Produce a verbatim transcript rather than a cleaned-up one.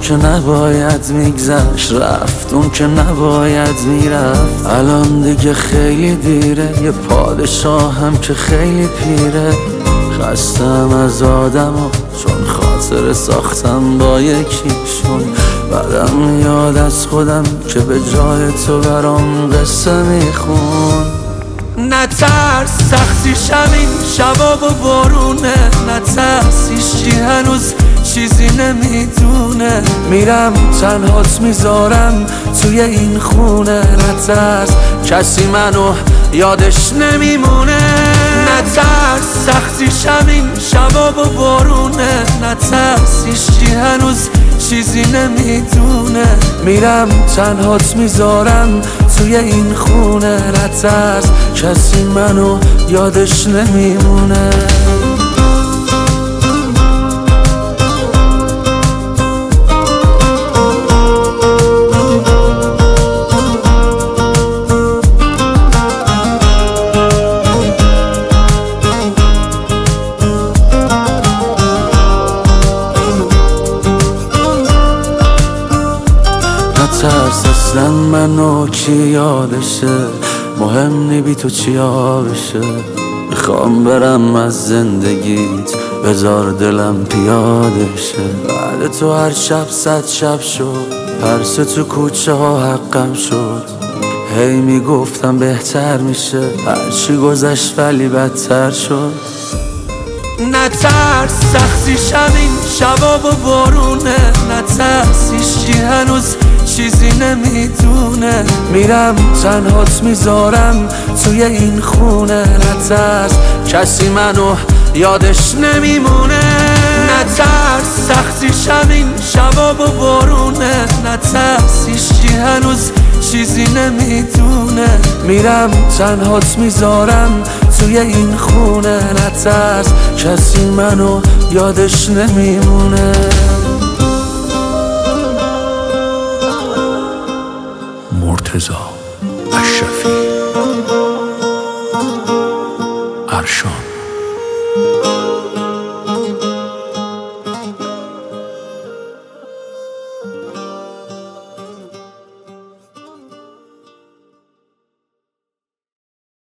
که نباید میگذشت، رفت اون که نباید میرفت. الان دیگه خیلی دیره، یه پادشاهم که خیلی پیره. خستم از آدم ها چون خاطر ساختم با یکیشون. بعدم میاد از خودم که به جای تو برام قصه میخون. نترس سختی شمین شبا و بارونه، نترس هیچی هنوز چیزی نمیدونه. میرم تنهات میذارم توی این خونه، نترس کسی منو یادش نمیمونه. نترس سختی شمین شبا و بارونه، نترس هیچی هنوز چیزی نمیدونه. میرم تنهات میذارم توی این خونه، نترس کسی منو یادش نمیمونه. نترس اصلا منو کی یادشه، مهم نی بی تو چیا بشه. میخوام برم از زندگیت، بذار دلم پیاده شه. بعد تو هر شب صد شب شد، ترس تو کوچه ها حقم شد. هی میگفتم بهتر میشه، هرچی گذشت ولی بدتر شد. نترس سختی شمین شبا و بارونه، نترس هیچی هنوز چیزی نمیدونه. میرم تنهات میذارم توی این خونه، نترس کسی منو یادش نمیمونه. نترس سختی شمین شبا و بارونه، نترس هیچی هنوز چیزی نمیدونه. میرم تنهات میذارم توی این خونه، نترس کسی منو یادش نمیمونه. مرتضی اشرفی، ارشان.